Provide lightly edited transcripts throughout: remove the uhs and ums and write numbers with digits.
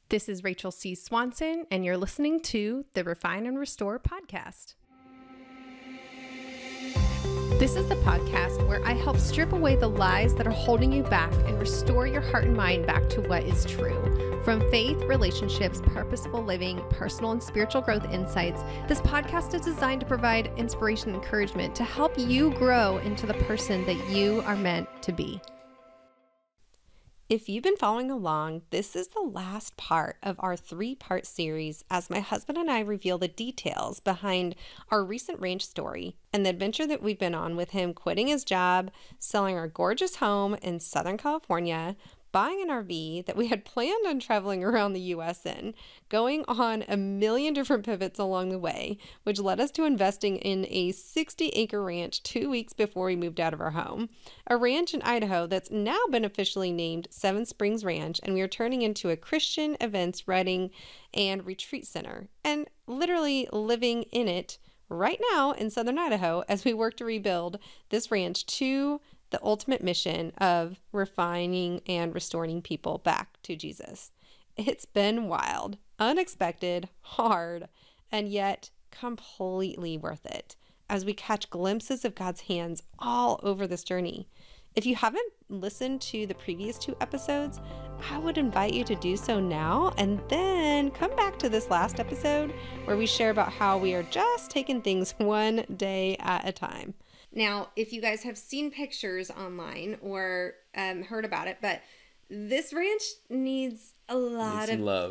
This is Rachel C. Swanson, and you're listening to the Refine and Restore podcast. This is the podcast where I help strip away the lies that are holding you back and restore your heart and mind back to what is true. From faith, relationships, purposeful living, personal and spiritual growth insights, this podcast is designed to provide inspiration and encouragement to help you grow into the person that you are meant to be. If you've been following along, this is the last part of our 3-part series as my husband and I reveal the details behind our recent ranch story and the adventure that we've been on with him quitting his job, selling our gorgeous home in Southern California, buying an RV that we had planned on traveling around the U.S. in, going on a million different pivots along the way, which led us to investing in a 60-acre ranch 2 weeks before we moved out of our home. A ranch in Idaho that's now been officially named Seven Springs Ranch, and we are turning into a Christian events, wedding, and retreat center, and literally living in it right now in Southern Idaho as we work to rebuild this ranch to the ultimate mission of refining and restoring people back to Jesus. It's been wild, unexpected, hard, and yet completely worth it as we catch glimpses of God's hands all over this journey. If you haven't listened to the previous 2 episodes, I would invite you to do so now and then come back to this last episode where we share about how we are just taking things one day at a time. Now, if you guys have seen pictures online or heard about it, but this ranch needs a lot of love,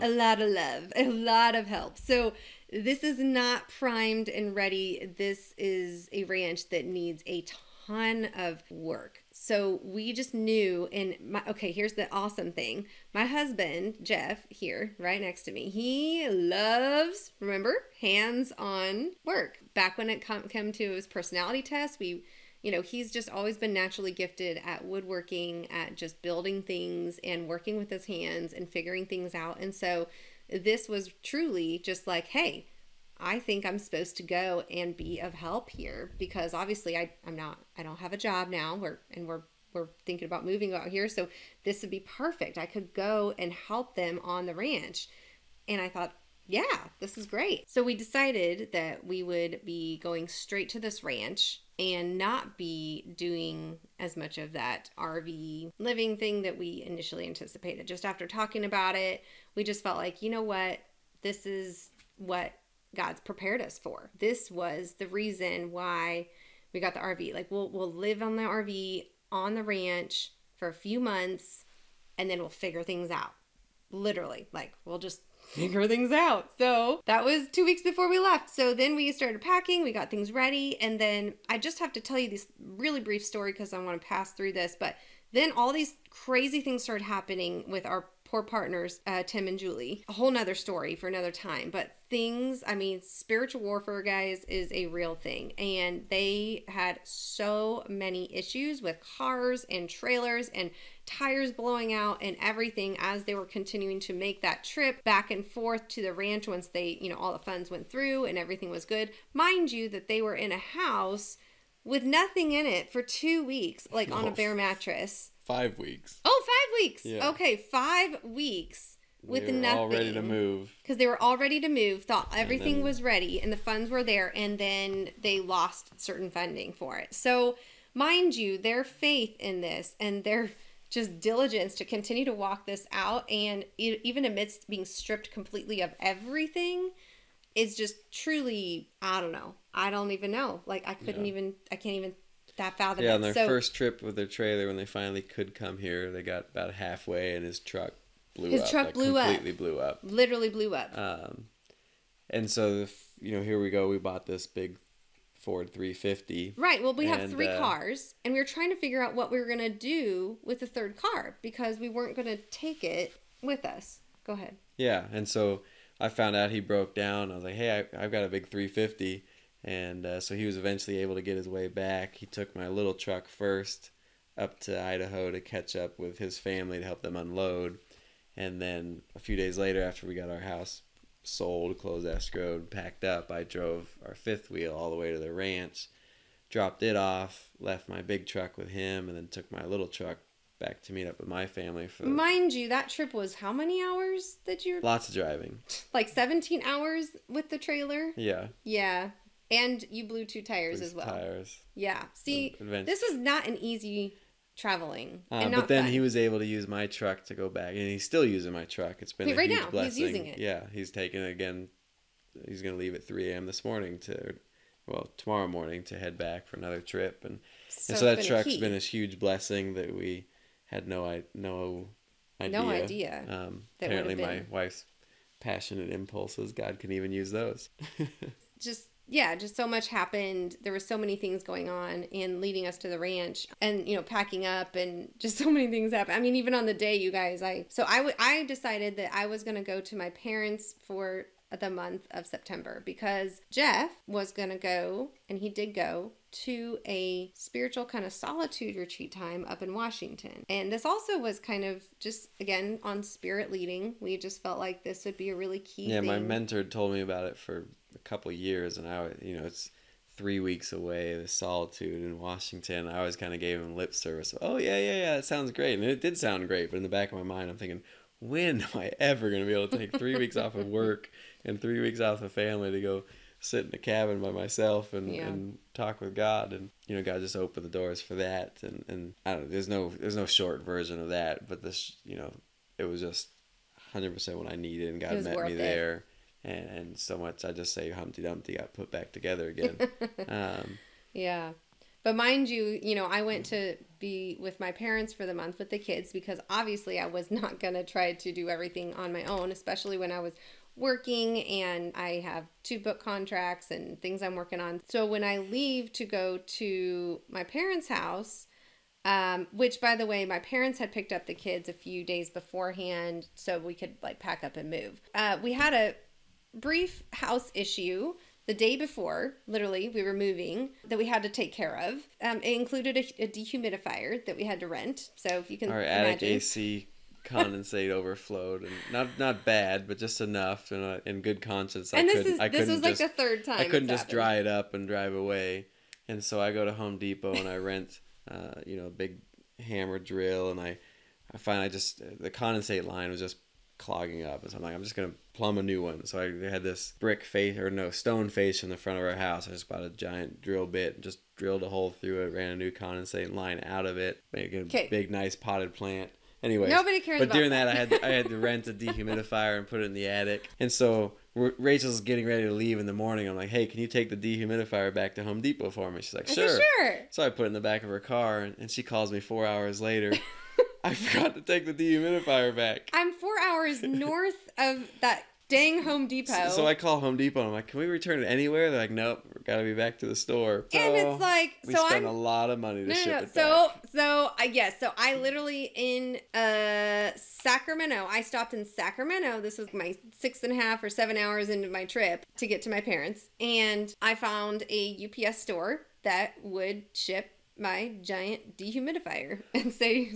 a lot of help. So this is not primed and ready. This is a ranch that needs a ton of work. So we just knew, and here's the awesome thing. My husband, Jeff, here, right next to me, he loves, remember, hands-on work. Back when it came to his personality test, he's just always been naturally gifted at woodworking, at just building things and working with his hands and figuring things out. And so this was truly just like, hey, I think I'm supposed to go and be of help here because obviously I don't have a job now. We're thinking about moving out here. So this would be perfect. I could go and help them on the ranch. And I thought, yeah, this is great. So we decided that we would be going straight to this ranch and not be doing as much of that RV living thing that we initially anticipated. Just after talking about it, we just felt like, you know what, this is what God's prepared us for. This was the reason why we got the RV. Like we'll live on the RV on the ranch for a few months and then we'll figure things out. Literally, like we'll just figure things out. So that was 2 weeks before we left. So then we started packing, we got things ready. And then I just have to tell you this really brief story because I want to pass through this. But then all these crazy things started happening with our poor partners, Tim and Julie. A whole nother story for another time. But spiritual warfare, guys, is a real thing. And they had so many issues with cars and trailers and tires blowing out and everything as they were continuing to make that trip back and forth to the ranch once they, all the funds went through and everything was good. Mind you that they were in a house with nothing in it for 2 weeks, like on a bare mattress. 5 weeks. Oh, 5 weeks. Yeah. Okay, 5 weeks with nothing. They were all ready to move. Because they were all ready to move, thought everything was ready, and the funds were there, and then they lost certain funding for it. So, mind you, their faith in this and their just diligence to continue to walk this out, and even amidst being stripped completely of everything, is just truly, I don't know. I don't even know. Like, I can't even fathom it. Yeah, on their first trip with their trailer, when they finally could come here, they got about halfway and his truck blew up. Completely blew up. Literally blew up. And so, here we go. We bought this big Ford 350. Right. Well, we have 3 cars, and we were trying to figure out what we were going to do with the third car because we weren't going to take it with us. Go ahead. Yeah, and so I found out he broke down. I was like, hey, I've got a big 350. And so he was eventually able to get his way back. He took my little truck first up to Idaho to catch up with his family to help them unload. And then a few days later, after we got our house sold, closed escrowed, packed up, I drove our 5th wheel all the way to the ranch, dropped it off, left my big truck with him, and then took my little truck back to meet up with my family for Mind you, that trip was how many hours that you lots of driving. Like 17 hours with the trailer? Yeah. Yeah. And you blew 2 tires as well. Tires. Yeah. See, Adventure. this was not an easy traveling. And not but then fun. he was able to use my truck to go back, and he's still using my truck. It's been a right huge now, blessing. he's using it. Yeah, he's taking it again. He's going to leave at 3 a.m. this morning tomorrow morning to head back for another trip. And so that truck's been a huge blessing that we had no idea. No idea. Apparently my wife's passionate impulses, God can even use those. just so much happened. There were so many things going on and leading us to the ranch and, packing up and just so many things happened. I mean, even on the day, you guys, I decided that I was going to go to my parents for the month of September because Jeff was going to go, and he did go, to a spiritual kind of solitude retreat time up in Washington. And this also was kind of just, again, on spirit leading. We just felt like this would be a really key thing. My mentor told me about it for a couple years, and it's 3 weeks away, the solitude in Washington. I always kind of gave him lip service. Oh, yeah, that sounds great. And it did sound great, but in the back of my mind, I'm thinking, when am I ever going to be able to take 3 weeks off of work and 3 weeks off of family to go sit in a cabin by myself and talk with God? And God just opened the doors for that. And I don't know, there's no short version of that, but this, it was just 100% what I needed, and God met me there. And so much, I just say Humpty Dumpty got put back together again. Yeah. But mind you, I went to be with my parents for the month with the kids because obviously I was not going to try to do everything on my own, especially when I was working and I have 2 book contracts and things I'm working on. So when I leave to go to my parents' house, which, by the way, my parents had picked up the kids a few days beforehand so we could pack up and move. We had a brief house issue the day before, literally, we were moving, that we had to take care of. It included a dehumidifier that we had to rent. So if you can imagine. Our attic AC condensate overflowed, and not bad, but just enough. And in good conscience, this was like the third time. I couldn't just dry it up and drive away. And so I go to Home Depot and I rent, a big hammer drill, and I find the condensate line was just clogging up, and so I'm like, I'm just gonna plumb a new one. So I had this stone face in the front of our house. I just bought a giant drill bit and just drilled a hole through it, ran a new condensate line out of it, made a big nice potted plant. Anyways, nobody cares about during that I had to rent a dehumidifier and put it in the attic. And so Rachel's getting ready to leave in the morning. I'm like, hey, can you take the dehumidifier back to Home Depot for me? She's like, sure. So I put it in the back of her car, and she calls me 4 hours later. I forgot to take the dehumidifier back. I'm 4 hours north of that dang Home Depot. So I call Home Depot and I'm like, can we return it anywhere? They're like, nope, we gotta be back to the store. And it's like, we spent a lot of money to ship it back. So I literally in Sacramento, I stopped in Sacramento. This was my 6.5 or 7 hours into my trip to get to my parents. And I found a UPS store that would ship my giant dehumidifier and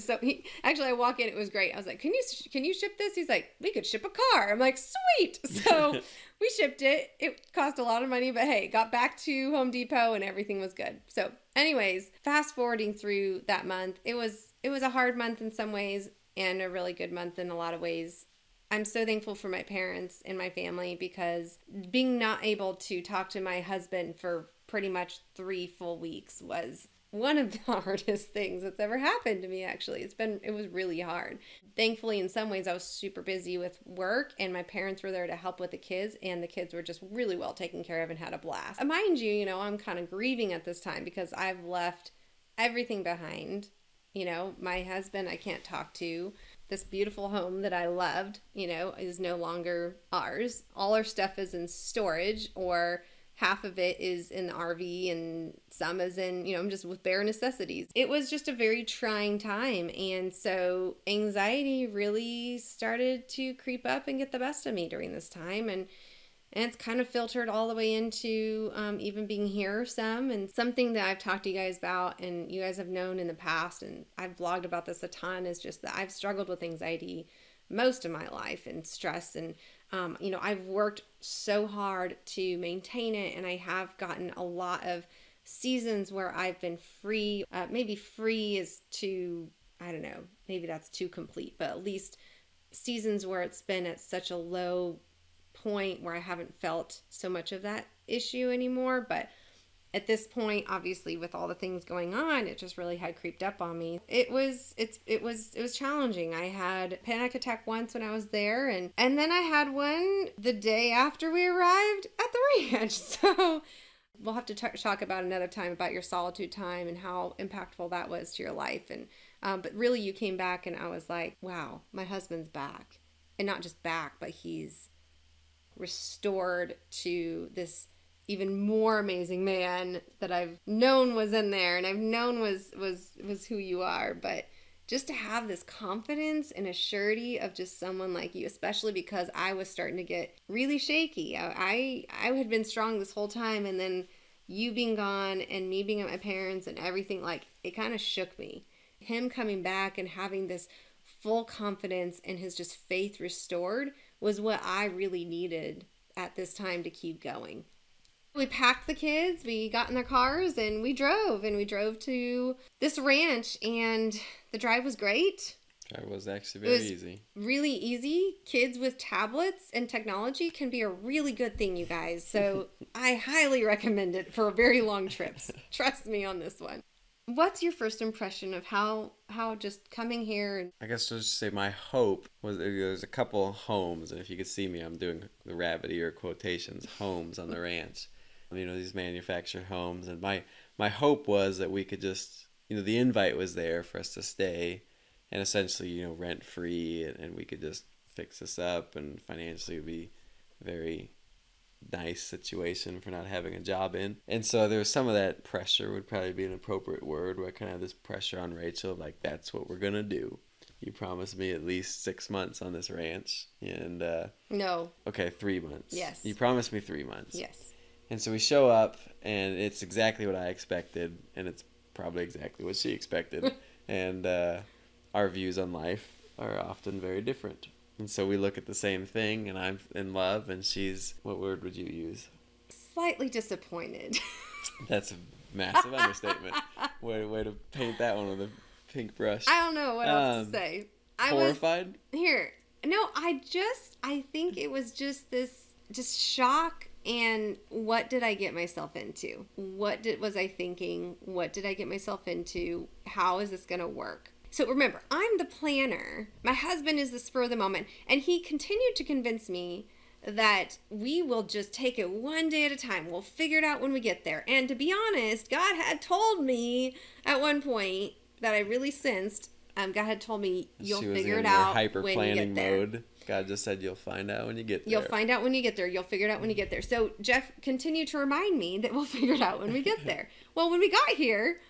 I walk in, it was great. I was like, can you ship this? He's like, we could ship a car. I'm like, sweet. So we shipped it. It cost a lot of money, but hey, got back to Home Depot and everything was good. So anyways, fast forwarding through that month, it was a hard month in some ways and a really good month in a lot of ways. I'm so thankful for my parents and my family because being not able to talk to my husband for pretty much 3 full weeks was one of the hardest things that's ever happened to me, actually. It was really hard. Thankfully, in some ways, I was super busy with work, and my parents were there to help with the kids, and the kids were just really well taken care of and had a blast. Mind you, I'm kind of grieving at this time because I've left everything behind. My husband I can't talk to. This beautiful home that I loved, is no longer ours. All our stuff is in storage, or half of it is in the RV and some is in, just with bare necessities. It was just a very trying time. And so anxiety really started to creep up and get the best of me during this time. And it's kind of filtered all the way into even being here some. And something that I've talked to you guys about and you guys have known in the past, and I've blogged about this a ton, is just that I've struggled with anxiety most of my life and stress. And I've worked so hard to maintain it, and I have gotten a lot of seasons where I've been free. Maybe free is too I don't know, maybe that's too complete, but at least seasons where it's been at such a low point where I haven't felt so much of that issue anymore. But at this point, obviously with all the things going on, it just really had creeped up on me. It was challenging. I had a panic attack once when I was there, and then I had one the day after we arrived at the ranch. So we'll have to talk about another time about your solitude time and how impactful that was to your life. And but really, you came back, and I was like, wow, my husband's back, and not just back, but he's restored to this even more amazing man that I've known was in there, and I've known was who you are. But just to have this confidence and a surety of just someone like you, especially because I was starting to get really shaky. I had been strong this whole time, and then you being gone and me being at my parents and everything, like, it kind of shook me. Him coming back and having this full confidence and his just faith restored was what I really needed at this time to keep going. We packed the kids, we got in their cars, and we drove to this ranch, and the drive was great. It was actually very easy. Really easy. Kids with tablets and technology can be a really good thing, you guys. So I highly recommend it for very long trips. Trust me on this one. What's your first impression of how just coming here? I guess I'll just say my hope was there's a couple homes, and if you could see me, I'm doing the rabbit ear quotations, homes on the ranch. You know, these manufactured homes, and my hope was that we could just, you know, the invite was there for us to stay and essentially, you know, rent free, and we could just fix this up, and financially it would be a very nice situation for not having a job in. And so there was some of that pressure, would probably be an appropriate word, where I kind of have this pressure on Rachel, like, that's what we're gonna do. You promised me at least 6 months on this ranch, and No. Okay, 3 months. Yes. You promised me 3 months. Yes. And so we show up, and it's exactly what I expected, and it's probably exactly what she expected. And our views on life are often very different. And so we look at the same thing, and I'm in love, and she's, what word would you use? Slightly disappointed. That's a massive understatement. Way to paint that one with a pink brush. I don't know what else to say. Horrified? I think it was just this shock. And what did I get myself into? Was I thinking? What did I get myself into? How is this going to work? So remember, I'm the planner. My husband is the spur of the moment. And he continued to convince me that we will just take it one day at a time. We'll figure it out when we get there. And to be honest, God had told me at one point that I really sensed, God had told me, you'll figure it out when you get there. Mode. God just said, you'll find out when you get there. You'll find out when you get there. You'll figure it out when you get there. So Jeff continued to remind me that we'll figure it out when we get there. Well, when we got here,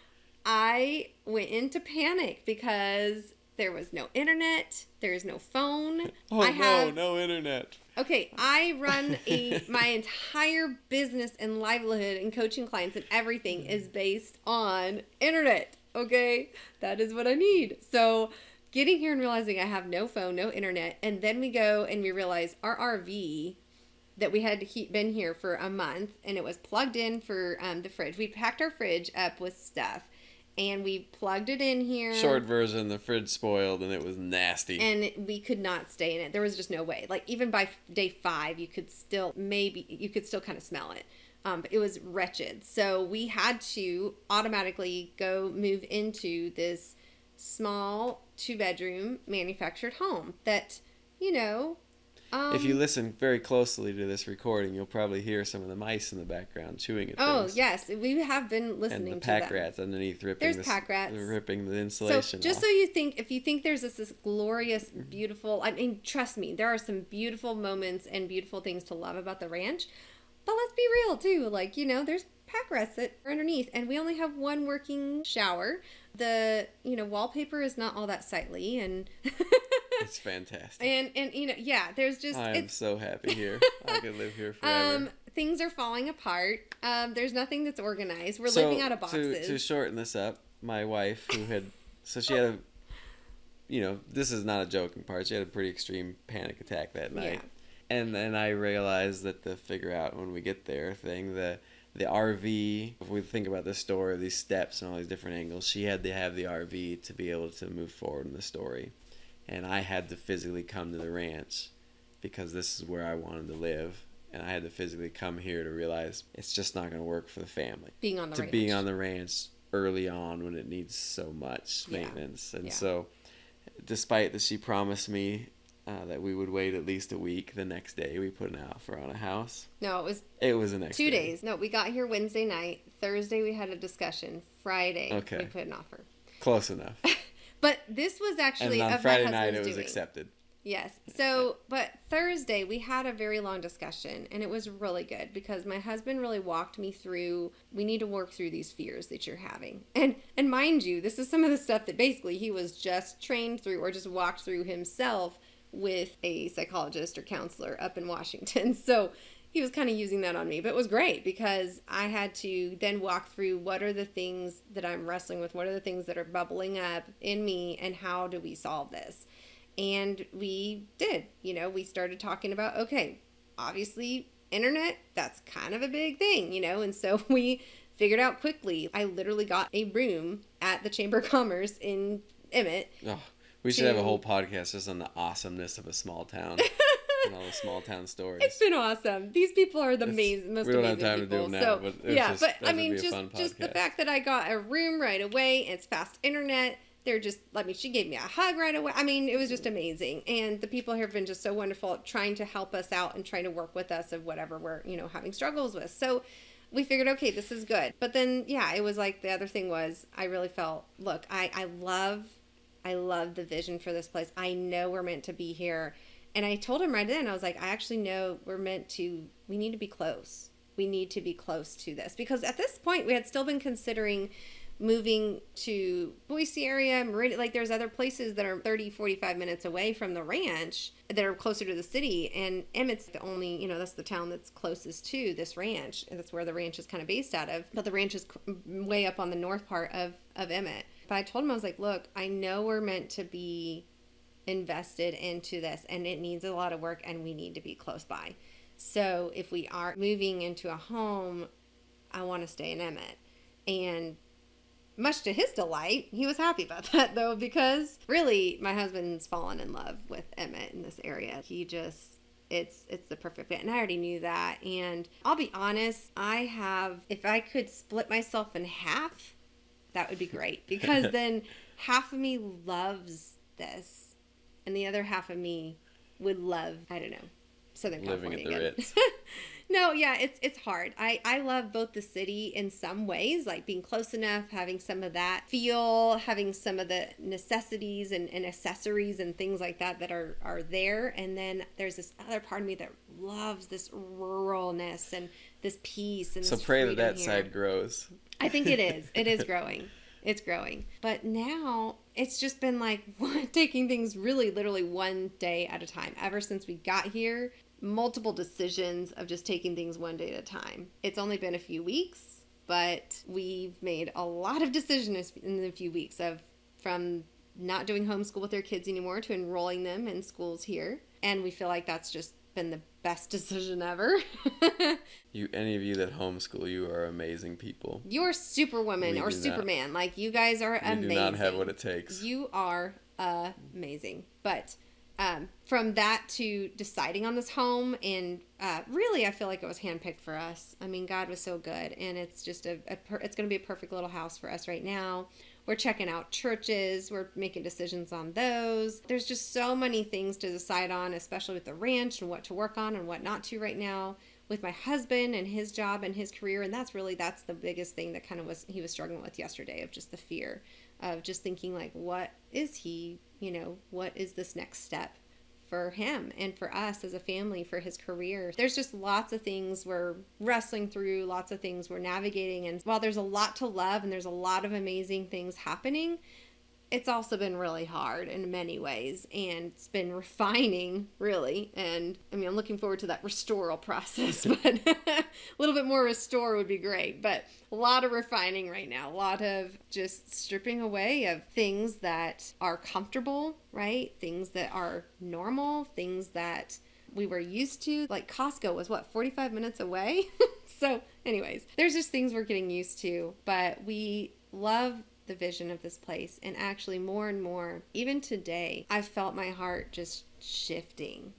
I went into panic because there was no internet. There's no phone. No internet. Okay, I run my entire business and livelihood and coaching clients and everything is based on internet. Okay, that is what I need. So getting here and realizing I have no phone, no internet, and then we go and we realize our RV that we had been here for a month, and it was plugged in for the fridge. We packed our fridge up with stuff, and we plugged it in here. Short version, the fridge spoiled, and it was nasty. And we could not stay in it. There was just no way. Like, even by day 5, you could still kind of smell it. But it was wretched. So we had to automatically go move into this small 2-bedroom manufactured home that, you know... if you listen very closely to this recording, you'll probably hear some of the mice in the background chewing at things. Oh, yes. We have been listening to them. And the pack rats underneath ripping the insulation So just off. so if you think there's this glorious, beautiful... I mean, trust me, there are some beautiful moments and beautiful things to love about the ranch. But let's be real, too. Like, you know, there's pack rats that are underneath, and we only have one working shower. The, wallpaper is not all that sightly, and... It's fantastic. And there's just... I am so happy here. I could live here forever. Things are falling apart. There's nothing that's organized. We're living out of boxes. To shorten this up, my wife, she had this is not a joking part. She had a pretty extreme panic attack that night. Yeah. And then I realized that the figure out when we get there thing, the the RV, if we think about the story, these steps and all these different angles, she had to have the RV to be able to move forward in the story. And I had to physically come to the ranch because this is where I wanted to live. And I had to physically come here to realize it's just not going to work for the family. Being on the ranch. Being on the ranch early on when it needs so much maintenance. And so despite that she promised me that we would wait at least a week, the next day we put an offer on a house. No, it was the next 2 day. days. No, we got here Wednesday night. Thursday we had a discussion. Friday we put an offer. Close enough. But this was actually and on Friday night it was accepted. Yes. So, but Thursday we had a very long discussion, and it was really good because my husband really walked me through, we need to work through these fears that you're having. And mind you, this is some of the stuff that basically he was just trained through or just walked through himself with a psychologist or counselor up in Washington. So he was kind of using that on me, but it was great because I had to then walk through what are the things that I'm wrestling with, what are the things that are bubbling up in me, and how do we solve this? And we did, we started talking about, okay, obviously internet, that's kind of a big thing, and so we figured out quickly. I literally got a room at the Chamber of Commerce in Emmett. Oh, we should have a whole podcast just on the awesomeness of a small town and all the small town stories. It's been awesome. These people are the most amazing people. We don't have time to do them now, but I mean, just the fact that I got a room right away, it's fast internet. She gave me a hug right away. I mean, it was just amazing. And the people here have been just so wonderful at trying to help us out and trying to work with us of whatever we're, having struggles with. So we figured, okay, this is good. But then, it was like the other thing was I really felt, look, I love the vision for this place. I know we're meant to be here. And I told him right then, I was like, I actually know we need to be close. We need to be close to this. Because at this point, we had still been considering moving to Boise area, Meridian, like there's other places that are 30, 45 minutes away from the ranch that are closer to the city. And Emmett's the only, that's the town that's closest to this ranch. And that's where the ranch is kind of based out of. But the ranch is way up on the north part of Emmett. But I told him, I was like, look, I know we're meant to be invested into this and it needs a lot of work and we need to be close by. So if we are moving into a home, I want to stay in Emmett. And much to his delight, he was happy about that though, because really my husband's fallen in love with Emmett in this area. He just, it's the perfect fit. And I already knew that. And I'll be honest, if I could split myself in half, that would be great. Because then half of me loves this and the other half of me would love, I don't know, Southern California. Living at the Ritz. No, yeah, it's hard. I love both the city in some ways, like being close enough, having some of that feel, having some of the necessities and accessories and things like that are there. And then there's this other part of me that loves this ruralness and this peace. And so this pray freedom that here. side grows. I think it is. It is growing. It's growing. But now it's just been like taking things really literally one day at a time. Ever since we got here, multiple decisions of just taking things one day at a time. It's only been a few weeks, but we've made a lot of decisions in the few weeks from not doing homeschool with their kids anymore to enrolling them in schools here. And we feel like that's just been the best decision ever. Any of you that homeschool, you are amazing people. You're superwoman or Superman. Like, you guys are amazing. We do not have what it takes. You are amazing. But from that to deciding on this home, and really I feel like it was handpicked for us. I mean, God was so good, and it's just it's going to be a perfect little house for us right now. We're checking out churches. We're making decisions on those. There's just so many things to decide on, especially with the ranch and what to work on and what not to right now with my husband and his job and his career. And that's the biggest thing that kind of he was struggling with yesterday, of just the fear of just thinking like, what is what is this next step for him and for us as a family, for his career. There's just lots of things we're wrestling through, lots of things we're navigating. And while there's a lot to love and there's a lot of amazing things happening, it's also been really hard in many ways, and it's been refining, really. And I mean, I'm looking forward to that restoral process, but a little bit more restore would be great. But a lot of refining right now, a lot of just stripping away of things that are comfortable, right? Things that are normal, things that we were used to. Like Costco was 45 minutes away? So anyways, there's just things we're getting used to, but we love the vision of this place. And actually more and more, even today, I felt my heart just shifting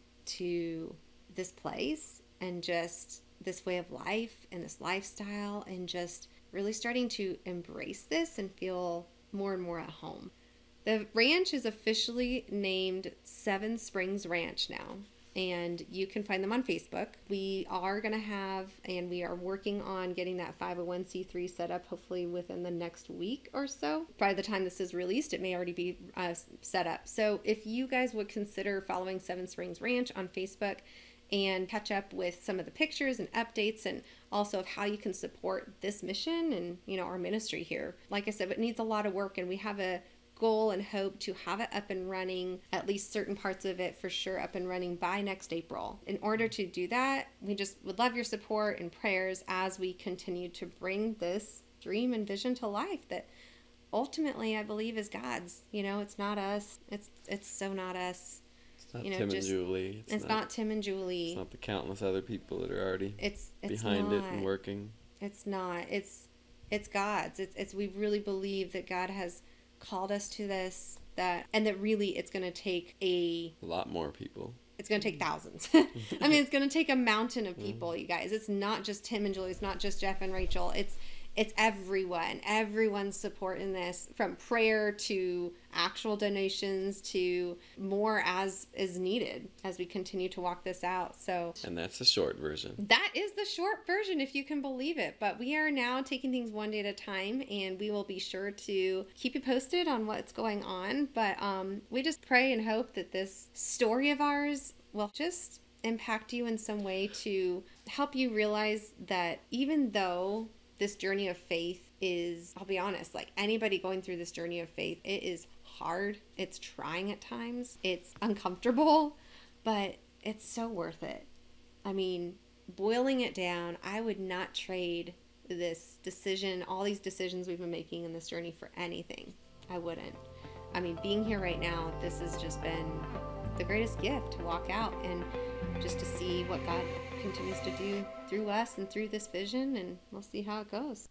to this place and just this way of life and this lifestyle, and just really starting to embrace this and feel more and more at home. The ranch is officially named Seven Springs Ranch now, and you can find them on Facebook. We are going to have, and we are working on getting that 501c3 set up hopefully within the next week or so. By the time this is released, it may already be set up. So if you guys would consider following Seven Springs Ranch on Facebook and catch up with some of the pictures and updates, and also of how you can support this mission and, you know, our ministry here. Like I said, it needs a lot of work, and we have a goal and hope to have it up and running, at least certain parts of it for sure up and running by next April. In order to do that, we just would love your support and prayers as we continue to bring this dream and vision to life that ultimately I believe is God's. You know, it's not us. It's so not us. It's not Tim and Julie. It's not Tim and Julie. It's not the countless other people that are already it's behind not. It and working. It's not. It's God's. It's we really believe that God has called us to this, and that really it's going to take a lot more people. It's going to take thousands. I mean, it's going to take a mountain of people, you guys. It's not just Tim and Julie. It's not just Jeff and Rachel. It's everyone's support in this, from prayer to actual donations to more as is needed as we continue to walk this out. So, and that's the short version. That is the short version, if you can believe it. But we are now taking things one day at a time, and we will be sure to keep you posted on what's going on. But we just pray and hope that this story of ours will just impact you in some way to help you realize that even though this journey of faith is, I'll be honest, like anybody going through this journey of faith, it is hard. It's trying at times. It's uncomfortable, but it's so worth it. I mean, boiling it down, I would not trade this decision, all these decisions we've been making in this journey for anything. I wouldn't. I mean, being here right now, this has just been the greatest gift to walk out and just to see what God continues to do through us and through this vision, and we'll see how it goes.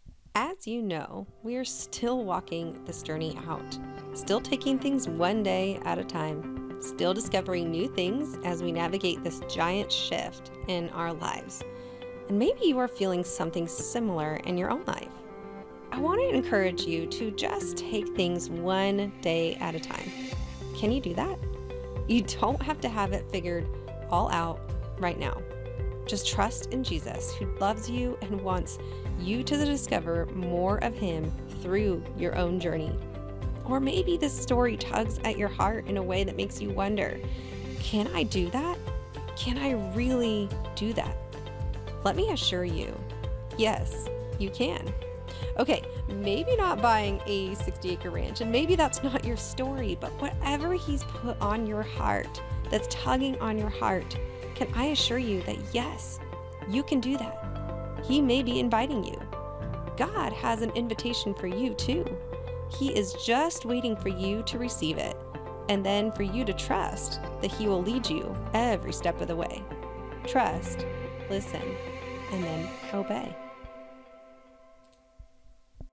As you know, we are still walking this journey out, still taking things one day at a time, still discovering new things as we navigate this giant shift in our lives. And maybe you are feeling something similar in your own life. I want to encourage you to just take things one day at a time. Can you do that? You don't have to have it figured all out right now. Just trust in Jesus, who loves you and wants you to discover more of him through your own journey. Or maybe this story tugs at your heart in a way that makes you wonder, can I do that? Can I really do that? Let me assure you, yes, you can. Okay, maybe not buying a 60-acre ranch, and maybe that's not your story, but whatever he's put on your heart, that's tugging on your heart, can I assure you that yes, you can do that. He may be inviting you. God has an invitation for you too. He is just waiting for you to receive it, and then for you to trust that he will lead you every step of the way. Trust, listen, and then obey.